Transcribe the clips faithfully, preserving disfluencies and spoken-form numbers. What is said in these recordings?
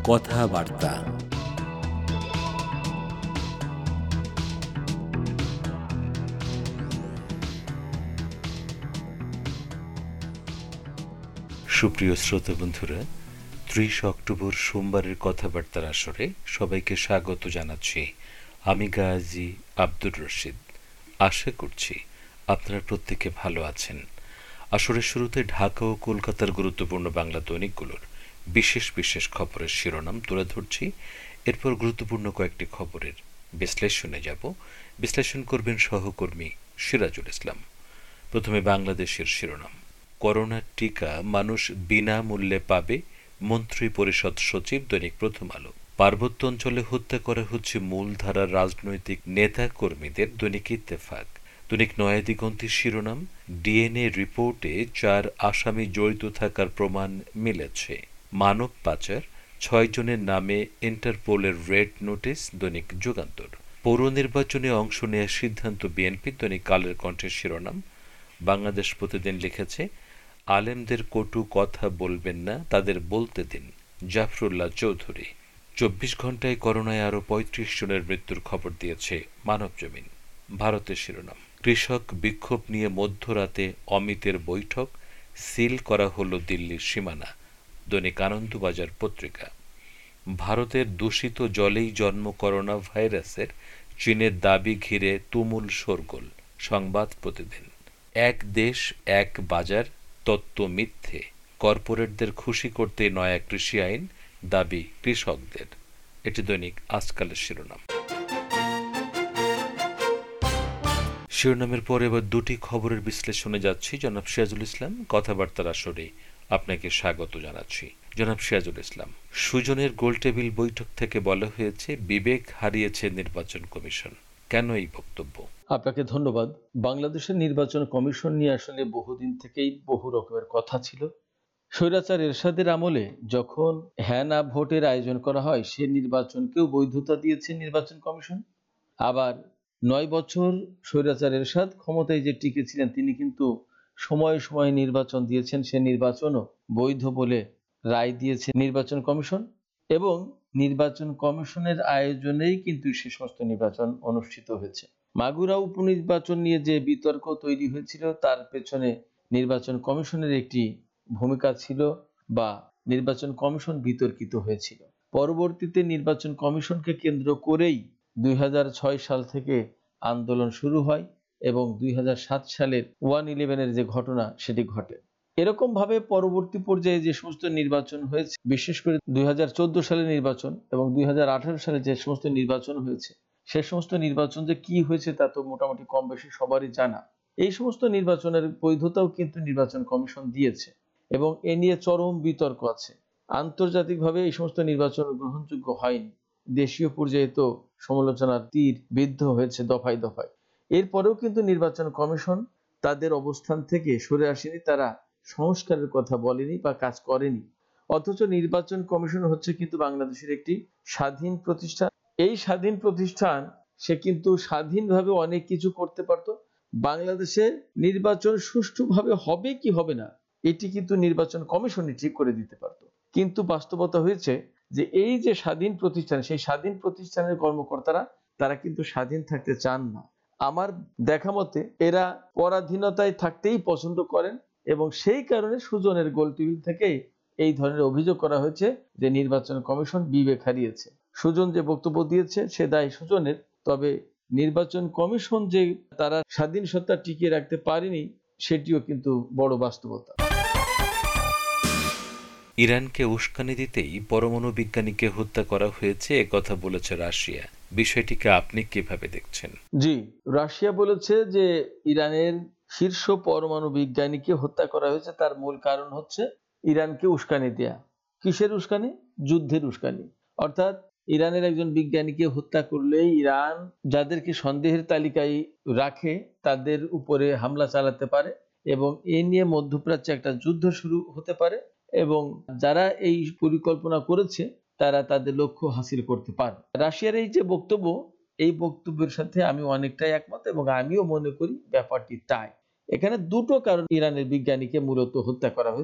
কথাবার্তা। সুপ্রিয় শ্রোতা বন্ধুরা, ত্রিশ অক্টোবর সোমবারের কথাবার্তার আসরে সবাইকে স্বাগত জানাচ্ছি। আমি গাজী আব্দুর রশিদ। আশা করছি আপনারা প্রত্যেকে ভালো আছেন। আসরের শুরুতে ঢাকা ও কলকাতার গুরুত্বপূর্ণ বাংলা দৈনিকগুলোর বিশেষ বিশেষ খবরের শিরোনাম তুলে ধরছি। এরপর গুরুত্বপূর্ণ কয়েকটি খবরের বিশ্লেষণে যাব। বিশ্লেষণ করবেন সহকর্মী সিরাজুল ইসলাম। প্রথমে বাংলাদেশের শিরোনাম। করোনার টিকা মানুষ বিনামূল্যে পাবে, মন্ত্রী পরিষদ সচিব। দৈনিক প্রথম আলো। পার্বত্য অঞ্চলে হত্যা করা হচ্ছে মূলধারার রাজনৈতিক নেতা কর্মীদের। দৈনিক ইত্তেফাক। দৈনিক নয়া দিগন্তের শিরোনাম, ডিএনএ রিপোর্টে চার আসামি জড়িত থাকার প্রমাণ মিলেছে। মানব পাচার, ছয় জনের নামে ইন্টারপোলের রেড নোটিশ। দৈনিক যুগান্তর। পৌর নির্বাচনে অংশ নেওয়ার সিদ্ধান্ত বিএনপির। দৈনিক কালের কণ্ঠের শিরোনাম। বাংলাদেশ প্রতিদিন লিখেছে, আলেমদের কটু কথা বলবেন না, তাদের বলতে দিন। জাফরুল্লাহ চৌধুরী। চব্বিশ ঘন্টায় করোনায় আরও পঁয়ত্রিশ জনের মৃত্যুর খবর দিয়েছে মানবজমিন। ভারতের শিরোনাম, কৃষক বিক্ষোভ নিয়ে মধ্যরাতে অমিতের বৈঠক, সিল করা হলো দিল্লির সীমানা। দৈনিক আনন্দবাজার পত্রিকা। ভারতের দূষিত জলেই জন্ম করোনা ভাইরাসের, চীনের দাবি ঘিরে তুমুল শোরগোল। সংবাদ প্রতিদিন। এক দেশ এক বাজার তত্ত্ব মিথ্যে, কর্পোরেটদের খুশি করতে নয়া কৃষি আইন, দাবি কৃষকদের। এটি দৈনিক আজকালের শিরোনাম। শিরোনামের পর এবার দুটি খবরের বিশ্লেষণে যাচ্ছি। জনাব সিরাজুল ইসলাম, কথাবার্তার আসরে আপনাকে স্বাগত জানাচ্ছি। জনাব সিরাজুল ইসলাম, সুজনের গোলটেবিল বৈঠক থেকে বলা হয়েছে বিবেক হারিয়েছে নির্বাচন কমিশন। কেন এই বক্তব্য? আপনাকে ধন্যবাদ। বাংলাদেশের নির্বাচন কমিশন নিয়ে আসলে বহুদিন থেকেই বহু রকমের কথা ছিল। স্বৈরাচার এরশাদের আমলে যখন হ্যাঁ না ভোটের আয়োজন করা হয়, সে নির্বাচনকেও বৈধতা দিয়েছে নির্বাচন কমিশন। আবার নয় বছর স্বৈরাচার এরশাদ ক্ষমতায় যে টিকে ছিলেন, তিনি কিন্তু সময়ে সময়ে নির্বাচন দিয়েছেন, সে নির্বাচনও বৈধ বলে রায় দিয়েছে নির্বাচন কমিশন। এবং নির্বাচন কমিশনের আয়োজনেই কিন্তু সে সমস্ত নির্বাচন অনুষ্ঠিত হয়েছে। মাগুরা উপনির্বাচন নিয়ে যে বিতর্ক তৈরি হয়েছিল, তার পেছনে নির্বাচন কমিশনের একটি ভূমিকা ছিল, বা নির্বাচন কমিশন বিতর্কিত হয়েছিল। পরবর্তীতে নির্বাচন কমিশনকে কেন্দ্র করেই দুই হাজার ছয় সাল থেকে আন্দোলন শুরু হয় এবং দুই হাজার সাত সালের ওয়ান ইলেভেনের যে ঘটনা, সেটি ঘটে। এরকম ভাবে পরবর্তী পর্যায়ে যে সমস্ত নির্বাচন হয়েছে, বিশেষ করে দুই হাজার চোদ্দ সালের নির্বাচন এবং দুই হাজার আঠারো সালে যে সমস্ত নির্বাচন হয়েছে, সে সমস্ত নির্বাচন যে কি হয়েছে তা তো মোটামুটি কম বেশি সবারই জানা। এই সমস্ত নির্বাচনের বৈধতাও কিন্তু নির্বাচন কমিশন দিয়েছে এবং এ নিয়ে চরম বিতর্ক আছে। আন্তর্জাতিকভাবে এই সমস্ত নির্বাচন গ্রহণযোগ্য হয়নি। দেশীয় পর্যায়ে তো সমালোচনার তীর বিদ্ধ হয়েছে দফায় দফায়। এরপরেও কিন্তু নির্বাচন কমিশন তাদের অবস্থান থেকে সরে আসেনি, তারা সংস্কারের কথা বলেনি বা কাজ করেনি। অথচ নির্বাচন কমিশন হচ্ছে কিন্তু বাংলাদেশের একটি স্বাধীন প্রতিষ্ঠান। এই স্বাধীন প্রতিষ্ঠান সে কিন্তু স্বাধীনভাবে অনেক কিছু করতে পারত। বাংলাদেশে নির্বাচন সুষ্ঠুভাবে হবে কি হবে না, এটি কিন্তু নির্বাচন কমিশনই ঠিক করে দিতে পারত। কিন্তু বাস্তবতা হয়েছে যে এই যে স্বাধীন প্রতিষ্ঠান, সেই স্বাধীন প্রতিষ্ঠানের কর্মকর্তারা তারা কিন্তু স্বাধীন থাকতে চান না। আমার দেখা মতে এরা পরাধীনতায় থাকতেই পছন্দ করেন এবং সেই কারণে সুজনের গোলটেবিল থেকে এই ধরনের অভিযোগ করা হয়েছে যে নির্বাচন কমিশন বিবেক হারিয়েছে। সুজন যে বক্তব্য দিয়েছে সে দায় সুজনের, তবে নির্বাচন কমিশন যে তারা স্বাধীন সত্তা টিকিয়ে রাখতে পারেনি, সেটিও কিন্তু বড় বাস্তবতা। ইরানকে উস্কানি দিতেই পরমাণু বিজ্ঞানীকে হত্যা করা হয়েছে, একথা বলেছে রাশিয়া। বিষয়টিকে আপনি কিভাবে দেখছেন? জি, রাশিয়া বলেছে যে ইরানের শীর্ষ পরমাণু বিজ্ঞানীকে হত্যা করা হয়েছে। তার মূল কারণ হচ্ছে ইরানকে উস্কানি দেয়া। কিসের উস্কানি? যুদ্ধের উস্কানি। অর্থাৎ ইরানের একজন বিজ্ঞানীকে হত্যা করলে ইরান যাদেরকে সন্দেহের তালিকায় রাখে তাদের উপরে হামলা চালাতে পারে এবং এ নিয়ে মধ্যপ্রাচ্যে একটা যুদ্ধ শুরু হতে পারে এবং যারা এই পরিকল্পনা করেছে তারা তাদের লক্ষ্য হাসিল করতে পারে। রাশিয়ার এই যে বক্তব্য, এই বক্তব্যের সাথে আমি অনেকটাই একমত এবং আমিও মনে করি ব্যাপারটি তাই। এখানে দুটো কারণ ইরানের বিজ্ঞানীকে মূলত হত্যা করা হয়েছে।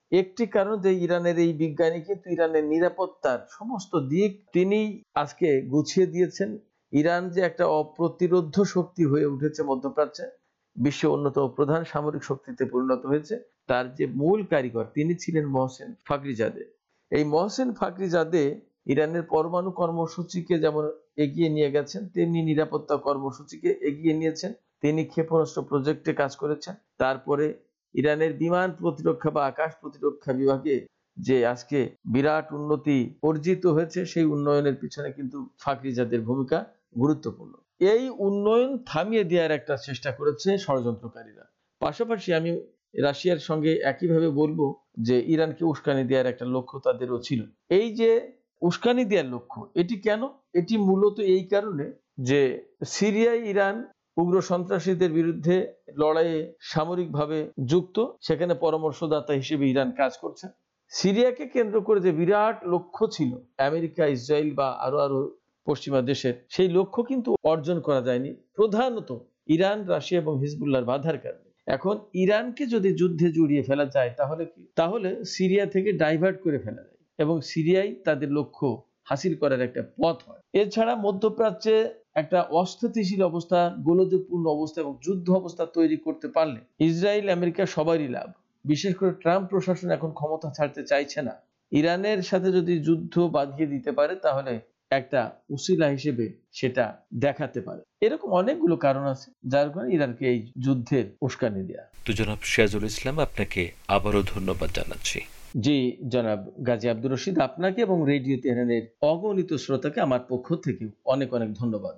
একটি কারণ যে ইরানের এই বিজ্ঞানী কিন্তু ইরানের নিরাপত্তার সমস্ত দিক তিনি আজকে গুছিয়ে দিয়েছেন। ইরান যে একটা অপ্রতিরোধ্য শক্তি হয়ে উঠেছে মধ্যপ্রাচ্যে, বিশ্বের অন্যতম প্রধান সামরিক শক্তিতে পরিণত হয়েছে, তার যে মূল কারিগর তিনি ছিলেন মহসেন ফাকরিজাদে। এই মহসেন ফাকরিজাদে ইরানের পরমাণু কর্মসূচিকে যেমন এগিয়ে নিয়ে গেছেন, তেমনি নিরাপত্তা কর্মসূচিকে এগিয়ে নিয়েছেন। তিনি ক্ষেপণাস্ত্র প্রজেক্টে কাজ করেছেন। তারপরে ইরানের বিমান প্রতিরক্ষা বা আকাশ প্রতিরক্ষা বিভাগে যে আজকে বিরাট উন্নতি অর্জিত হয়েছে, সেই উন্নয়নের পিছনে কিন্তু ফাকরিজাদের ভূমিকা গুরুত্বপূর্ণ। এই উন্নয়ন থামিয়ে দেওয়ার একটা চেষ্টা করেছে ষড়যন্ত্রকারীরা। পাশাপাশি আমি রাশিয়ার সঙ্গে একইভাবে বলবো যে ইরানকে উস্কানি দেওয়ার একটা লক্ষ্য তাদেরও ছিল। এই যে উস্কানি দেওয়ার লক্ষ্য, এটি কেন? এটি মূলত এই কারণে যে সিরিয়ায় ইরান উগ্র সন্ত্রাসীদের বিরুদ্ধে লড়াইয়ে সামরিকভাবে যুক্ত, সেখানে পরামর্শদাতা হিসেবে ইরান কাজ করছে। সিরিয়াকে কেন্দ্র করে যে বিরাট লক্ষ্য ছিল আমেরিকা, ইসরায়েল বা আরো আরো পশ্চিমা দেশের, সেই লক্ষ্য কিন্তু অর্জন করা যায়নি, প্রধানত ইরান, রাশিয়া এবং হিজবুল্লাহর বাধার কারণে। এখন ইরানকে যদি যুদ্ধে জড়িয়ে ফেলা যায় তাহলে কি? তাহলে সিরিয়া থেকে ডাইভার্ট করে ফেলা যায় এবং সিরিয়ায় তাদের লক্ষ্য হাসিল করার একটা পথ হয়। এছাড়া মধ্যপ্রাচ্যে একটা অস্থিতিশীল অবস্থা, গোলযোগপূর্ণ অবস্থা এবং যুদ্ধ অবস্থা তৈরি করতে পারলে ইসরায়েল, আমেরিকা সবারই লাভ। বিশেষ করে ট্রাম্প প্রশাসন এখন ক্ষমতা ছাড়তে চাইছে না। ইরানের সাথে যদি যুদ্ধ বাঁধিয়ে দিতে পারে তাহলে একটা উসিলা হিসেবে সেটা দেখাতে পারে। এরকম অনেকগুলো কারণ আছে যার কারণে ইরানকে এই যুদ্ধের উস্কানি দেয়া। তো জনাব সিরাজুল ইসলাম, আপনাকে আবারও ধন্যবাদ জানাচ্ছি। জি জনাব গাজী আব্দুর রশিদ, আপনাকে এবং রেডিও তেহরানের অগণিত শ্রোতাকে আমার পক্ষ থেকে অনেক অনেক ধন্যবাদ।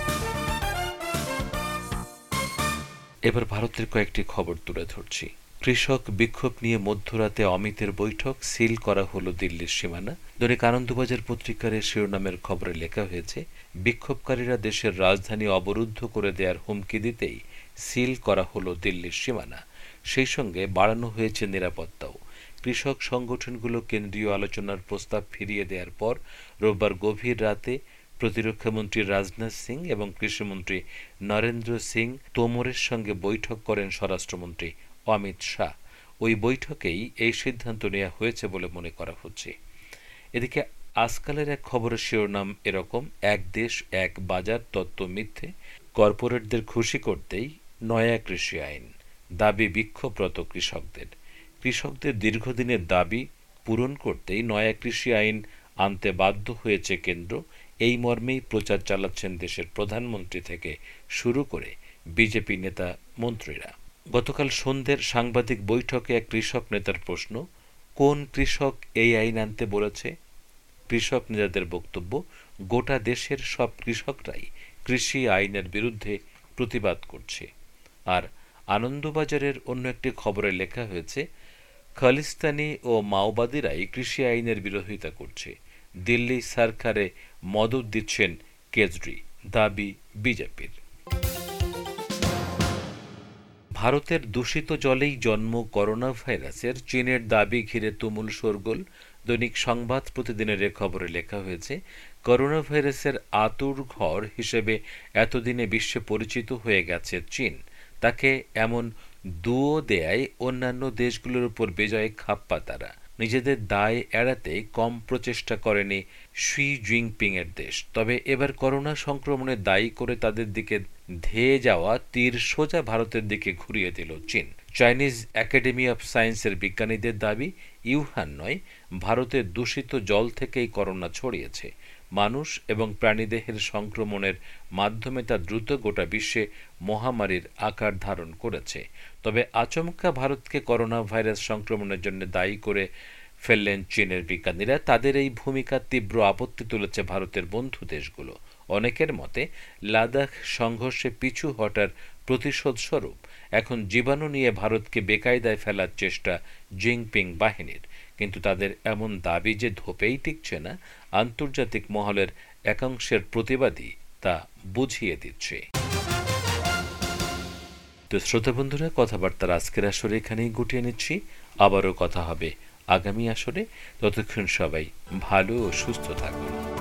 এবার ভারতের কয়েকটি খবর তুলে ধরছি। কৃষক বিক্ষোভ নিয়ে মধ্যরাতে অমিতের বৈঠক, সিল করা হলো দিল্লির সীমানা। দৈনিক আনন্দবাজার পত্রিকার শিরোনামের খবরে লেখা হয়েছে, বিক্ষোভকারীরা দেশের রাজধানী অবরুদ্ধ করে দেওয়ার হুমকি দিতেই সিল করা হলো দিল্লির সীমানা। সেই সঙ্গে বাড়ানো হয়েছে নিরাপত্তাও। কৃষক সংগঠনগুলো কেন্দ্রীয় আলোচনার প্রস্তাব ফিরিয়ে দেওয়ার পর রোববার গভীর রাতে প্রতিরক্ষামন্ত্রী রাজনাথ সিং এবং কৃষিমন্ত্রী নরেন্দ্র সিং তোমরের সঙ্গে বৈঠক করেন স্বরাষ্ট্রমন্ত্রী অমিত শাহ। ওই বৈঠকেই এই সিদ্ধান্ত নেওয়া হয়েছে বলে মনে করা হচ্ছে। এদিকে আজকালের এক খবরের শিরোনাম এরকম, এক দেশ এক বাজার তত্ত্ব মিথ্যে, কর্পোরেটদের খুশি করতেই নয়া কৃষি আইন, দাবি বিক্ষোভরত কৃষকদের। কৃষকদের দীর্ঘদিনের দাবি পূরণ করতেই নয়া কৃষি আইন আনতে বাধ্য হয়েছে কেন্দ্র। এই মর্মেই প্রচার চালাচ্ছেন দেশের প্রধানমন্ত্রী থেকে শুরু করে বিজেপি নেতা মন্ত্রীরা। গতকাল সন্ধ্যের সাংবাদিক বৈঠকে এক কৃষক নেতার প্রশ্ন, কোন কৃষক এই আইন আনতে বলেছে? কৃষক নেতাদের বক্তব্য, গোটা দেশের সব কৃষকরাই কৃষি আইনের বিরুদ্ধে প্রতিবাদ করছে। আর আনন্দবাজারের অন্য একটি খবরে লেখা হয়েছে, খালিস্তানি ও মাওবাদীরাই কৃষি আইনের বিরোধিতা করছে। দিল্লি সরকারে মদত দিচ্ছেন কেজরি, দাবি বিজেপির। ভারতের দূষিত জলেই জন্ম করোনা ভাইরাসের, চীনের দাবি ঘিরে তুমুল শোরগোল। দৈনিক সংবাদ প্রতিদিনের এ খবরে লেখা হয়েছে, করোনা ভাইরাসের আঁতুড়ঘর হিসেবে এতদিনে বিশ্বে পরিচিত হয়ে গেছে চীন। তাকে এমন দুয়ো দেয়ায় অন্যান্য দেশগুলোর উপর বিজয়ে খাপ্পা তারা। নিজেদের দায় এড়াতে কম প্রচেষ্টা করেনি শি জিনপিং এর দেশ। তবে এবার করোনা সংক্রমণে দায়ী করে তাদের দিকে ধেয়ে যাওয়া তীর সোজা ভারতের দিকে ঘুরিয়ে দিল চীন। চাইনিজ একাডেমি অফ সায়েন্সের বিজ্ঞানীদের দাবি, ইউহান নয়, ভারতের দূষিত জল থেকেই করোনা ছড়িয়েছে। মানুষ এবং প্রাণীদেহের সংক্রমণের মাধ্যমে তা দ্রুত গোটা বিশ্বে মহামারীর আকার ধারণ করেছে। তবে আচমকা ভারতকে করোনা ভাইরাস সংক্রমণের জন্য দায়ী করে ফেললেন চীনের বিজ্ঞানীরা। তাদের এই ভূমিকা তীব্র আপত্তি তুলেছে ভারতের বন্ধু দেশগুলো। অনেকের মতে লাদাখ সংঘর্ষে পিছু হটার প্রতিশোধ স্বরূপ এখন জীবাণু নিয়ে ভারতকে বেকায়দায় ফেলার চেষ্টা জিনপিং বাহিনীর। কিন্তু তাদের এমন দাবি যে ধোপেই টিকছে না, আন্তর্জাতিক মহলের একাংশের প্রতিবাদী তা বুঝিয়ে দিচ্ছে। তো শ্রোতা বন্ধুরা, কথাবার্তার আজকের আসরে এখানেই গুটিয়ে নিচ্ছি। আবারও কথা হবে আগামী আসরে। ততক্ষণ সবাই ভালো ও সুস্থ থাকুন।